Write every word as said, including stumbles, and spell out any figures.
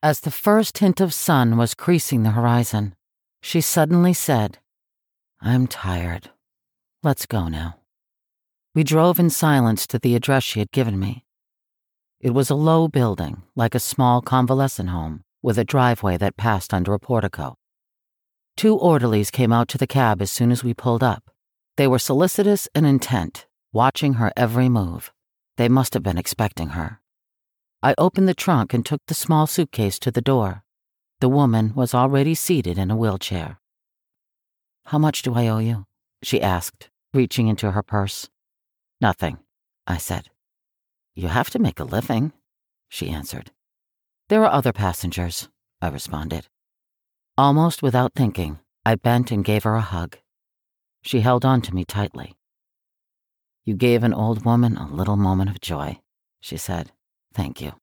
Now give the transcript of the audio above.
As the first hint of sun was creasing the horizon, she suddenly said, "I'm tired. Let's go now." We drove in silence to the address she had given me. It was a low building, like a small convalescent home, with a driveway that passed under a portico. Two orderlies came out to the cab as soon as we pulled up. They were solicitous and intent, watching her every move. They must have been expecting her. I opened the trunk and took the small suitcase to the door. The woman was already seated in a wheelchair. "How much do I owe you?" she asked, reaching into her purse. "Nothing," I said. "You have to make a living," she answered. "There are other passengers," I responded. Almost without thinking, I bent and gave her a hug. She held on to me tightly. "You gave an old woman a little moment of joy," she said. "Thank you."